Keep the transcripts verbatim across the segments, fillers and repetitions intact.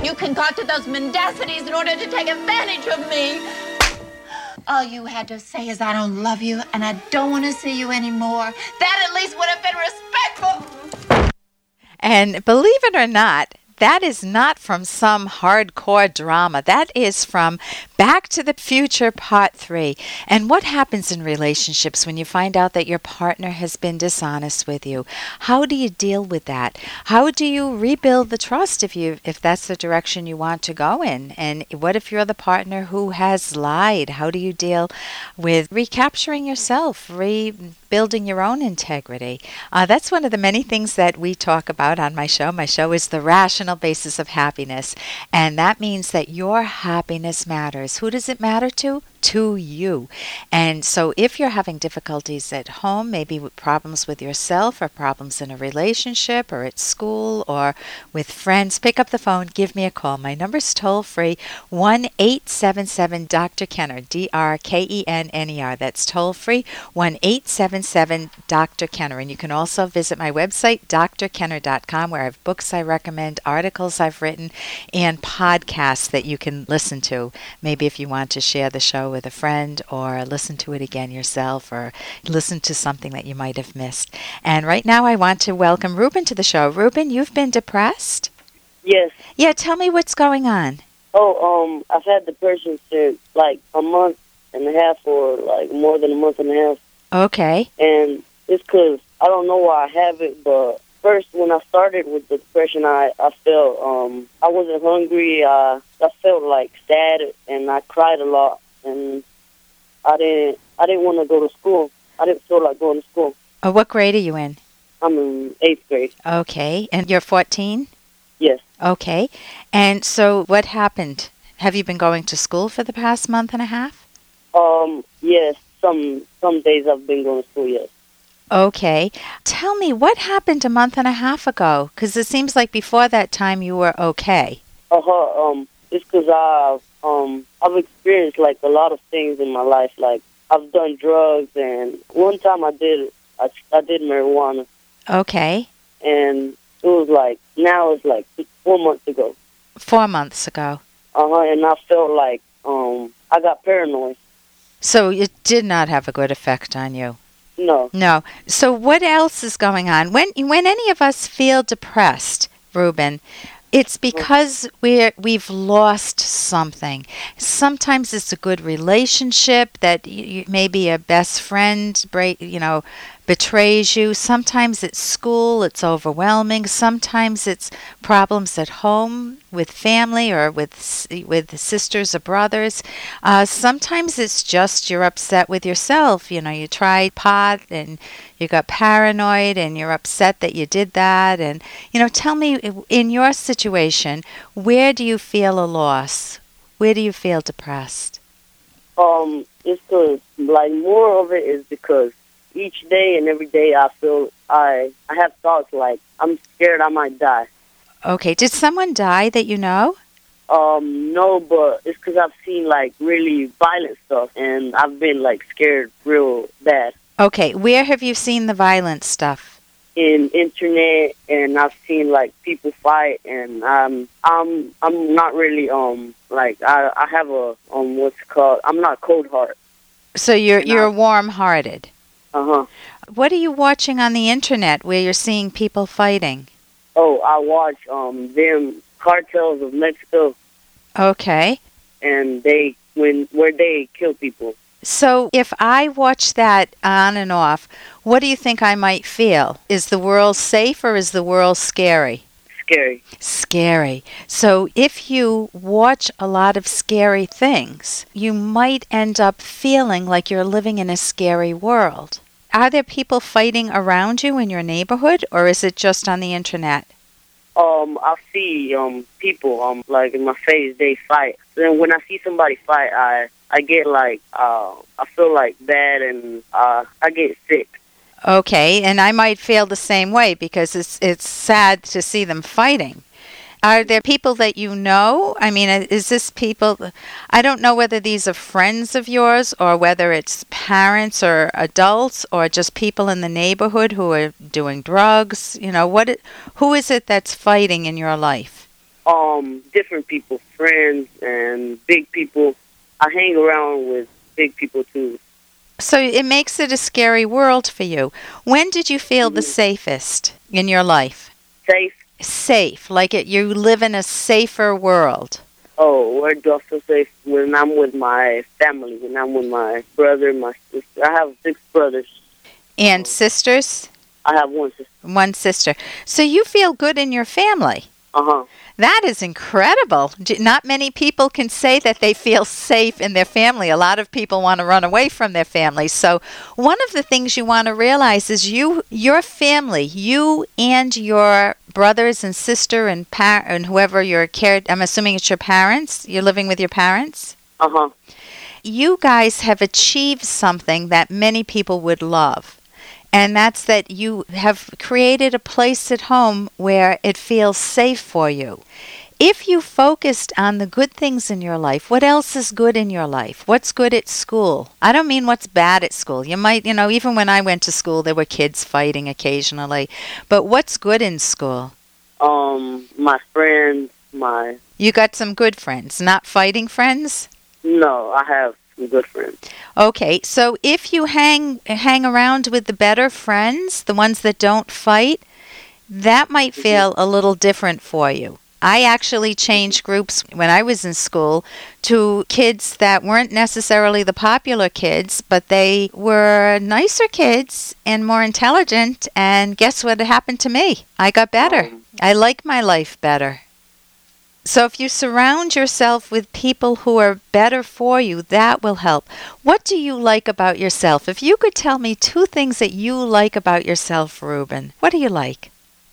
You concocted those mendacities in order to take advantage of me. All you had to say is I don't love you and I don't want to see you anymore. That at least would have been respectful. And believe it or not, that is not from some hardcore drama. That is from Back to the Future Part three. And what happens in relationships when you find out that your partner has been dishonest with you? How do you deal with that? How do you rebuild the trust if you if that's the direction you want to go in? And what if you're the partner who has lied? How do you deal with recapturing yourself, rebuilding your own integrity? Uh, that's one of the many things that we talk about on my show. My show is The Rational Basis of Happiness, and that means that your happiness matters. Who does it matter to? To you. And so if you're having difficulties at home, maybe with problems with yourself or problems in a relationship or at school or with friends, pick up the phone, give me a call. My number's toll free, one eight seven seven Doctor Kenner, D R K E N N E R. That's toll free, one eight seven seven Doctor Kenner. And you can also visit my website, D R kenner dot com, where I have books I recommend, articles I've written, and podcasts that you can listen to. Maybe if you want to share the show with a friend or listen to it again yourself or listen to something that you might have missed. And right now I want to welcome Ruben to the show. Ruben, you've been depressed? Yes. Yeah, tell me what's going on. Oh, um, I've had depression since like a month and a half or like more than a month and a half. Okay. And it's because I don't know why I have it, but first when I started with the depression, I, I felt, um, I wasn't hungry. I, I felt like sad and I cried a lot. And I didn't I didn't want to go to school. I didn't feel like going to school. Oh, what grade are you in? I'm in eighth grade. Okay. And you're fourteen? Yes. Okay. And so what happened? Have you been going to school for the past month and a half? Um, yes. Some some days I've been going to school, yes. Okay. Tell me, what happened a month and a half ago? Because it seems like before that time you were okay. Uh-huh. Um, it's because I've, um, I've experienced, like, a lot of things in my life. Like, I've done drugs, and one time I did, I, I did marijuana. Okay. And it was, like, now it's, like, four months ago. Four months ago. Uh-huh, and I felt like, um, I got paranoid. So it did not have a good effect on you? No. No. So what else is going on? When when any of us feel depressed, Ruben, it's because we're, we've lost something. Sometimes it's a good relationship that you, you, maybe a best friend break, you know, betrays you. Sometimes it's school, it's overwhelming. Sometimes it's problems at home with family or with with sisters or brothers. Uh, sometimes it's just you're upset with yourself. You know, you tried pot and you got paranoid and you're upset that you did that. And, you know, tell me, in your situation, where do you feel a loss? Where do you feel depressed? Um, it's because, like, more of it is because each day and every day I feel I I have thoughts like I'm scared I might die. Okay. Did someone die that you know? Um, no, but it's because I've seen like really violent stuff and I've been like scared real bad. Okay. Where have you seen the violent stuff? In internet, and I've seen like people fight, and um, I'm I'm not really um like I I have a um what's it called I'm not cold heart. So you're and you're I, warm hearted. Uh-huh. What are you watching on the internet where you're seeing people fighting? Oh, I watch um them cartels of Mexico. Okay. And they when where they kill people. So if I watch that on and off, what do you think I might feel? Is the world safe or is the world scary? Scary. Scary. So if you watch a lot of scary things, you might end up feeling like you're living in a scary world. Are there people fighting around you in your neighborhood, or is it just on the internet? Um, I see um people um like in my face they fight. Then when I see somebody fight, I I get like uh I feel like bad and uh I get sick. Okay, and I might feel the same way because it's it's sad to see them fighting. Are there people that you know? I mean, is this people, I don't know whether these are friends of yours or whether it's parents or adults or just people in the neighborhood who are doing drugs. You know, what? Who is it that's fighting in your life? Um, different people, friends and big people. I hang around with big people too. So it makes it a scary world for you. When did you feel mm-hmm. the safest in your life? Safe? Safe, like it, you live in a safer world. Oh, where do I feel safe? When I'm with my family, when I'm with my brother, my sister. I have six brothers. And sisters? I have one sister. One sister. So you feel good in your family? Uh-huh. That is incredible. Not many people can say that they feel safe in their family. A lot of people want to run away from their family. So one of the things you want to realize is you, your family, you and your brothers and sister and par- and whoever your care, I'm assuming it's your parents. You're living with your parents? Uh-huh. You guys have achieved something that many people would love. And that's that you have created a place at home where it feels safe for you. If you focused on the good things in your life, what else is good in your life? What's good at school? I don't mean what's bad at school. You might, you know, even when I went to school, there were kids fighting occasionally. But what's good in school? Um, my friends, my... You got some good friends, not fighting friends? No, I have good friends. Okay, so if you hang hang around with the better friends, the ones that don't fight, that might feel a little different for you. I actually changed groups when I was in school to kids that weren't necessarily the popular kids, but they were nicer kids and more intelligent, and guess what happened to me? I got better. I like my life better. So if you surround yourself with people who are better for you, that will help. What do you like about yourself? If you could tell me two things that you like about yourself, Ruben, what do you like?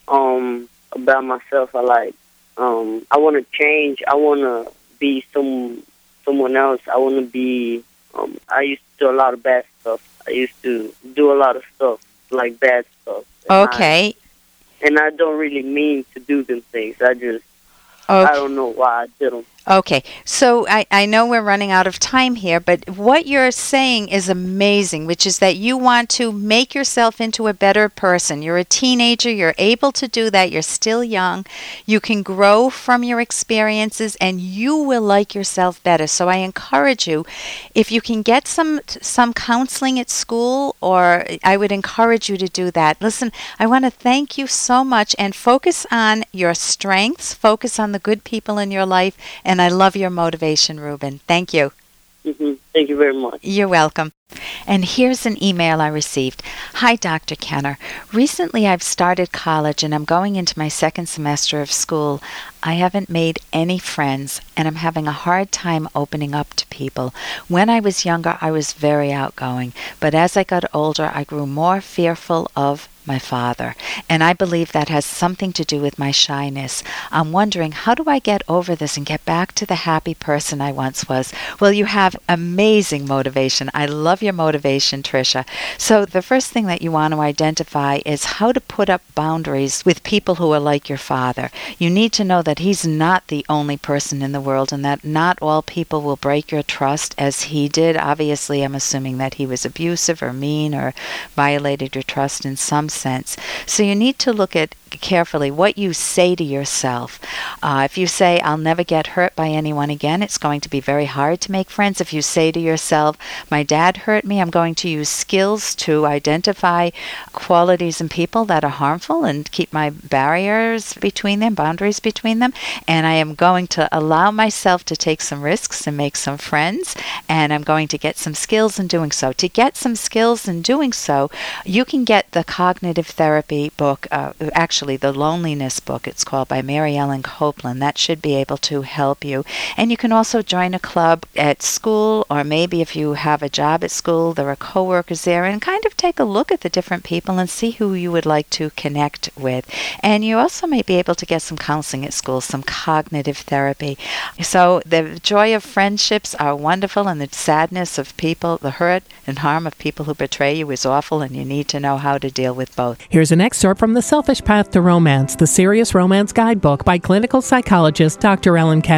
Um, about myself, I like, um, I want to change. I want to be some someone else. I want to be, um, I used to do a lot of bad stuff. I used to do a lot of stuff, like bad stuff. And okay. I, and I don't really mean to do them things. I just, Okay. I don't know why I did them. Okay, so I, I know we're running out of time here, but what you're saying is amazing, which is that you want to make yourself into a better person. You're a teenager, you're able to do that, you're still young, you can grow from your experiences, and you will like yourself better. So I encourage you, if you can get some some counseling at school, or I would encourage you to do that. Listen, I want to thank you so much, and focus on your strengths, focus on the good people in your life, and I love your motivation, Ruben. Thank you. Mm-hmm. Thank you very much. You're welcome. And here's an email I received. Hi, Doctor Kenner. Recently I've started college and I'm going into my second semester of school. I haven't made any friends and I'm having a hard time opening up to people. When I was younger, I was very outgoing, but as I got older, I grew more fearful of my father, and I believe that has something to do with my shyness. I'm wondering, how do I get over this and get back to the happy person I once was? Well, you have amazing motivation. I love your motivation, Tricia. So the first thing that you want to identify is how to put up boundaries with people who are like your father. You need to know that he's not the only person in the world, and that not all people will break your trust as he did. Obviously, I'm assuming that he was abusive or mean or violated your trust in some sense. So you need to look at carefully what you say to yourself. Uh, if you say, I'll never get hurt by anyone again, it's going to be very hard to make friends. If you say to yourself, my dad hurt me, I'm going to use skills to identify qualities in people that are harmful and keep my barriers between them, boundaries between them, and I am going to allow myself to take some risks and make some friends, and I'm going to get some skills in doing so. To get some skills in doing so, you can get the cognitive therapy book, uh, actually the loneliness book, it's called, by Mary Ellen Copeland. That should be able to help you. And you can also join a club at school, or maybe if you have a job at school, there are coworkers there, and kind of take a look at the different people and see who you would like to connect with. And you also may be able to get some counseling at school, some cognitive therapy. So the joy of friendships are wonderful, and the sadness of people, the hurt and harm of people who betray you is awful, and you need to know how to deal with both. Here's an excerpt from The Selfish Path to Romance, the Serious Romance Guidebook by clinical psychologist Doctor Ellen Kenner.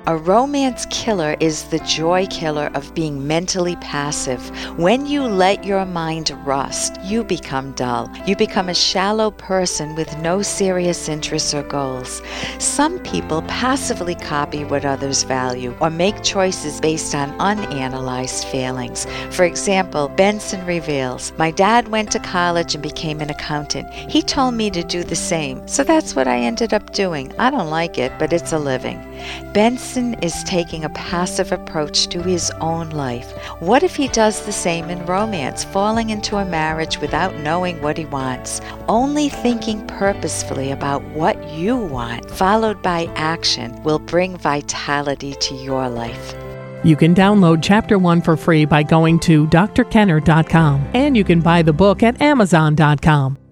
A romance killer is the joy killer of being mentally passive. When you let your mind rust, you become dull. You become a shallow person with no serious interests or goals. Some people passively copy what others value or make choices based on unanalyzed feelings. For example, Benson reveals, "My dad went to college and became an accountant. He told me to do the same, so that's what I ended up doing. I don't like it, but it's a living." Benson is taking a passive approach to his own life. What if he does the same in romance, falling into a marriage without knowing what he wants? Only thinking purposefully about what you want, followed by action, will bring vitality to your life. You can download Chapter one for free by going to d r kenner dot com, and you can buy the book at amazon dot com.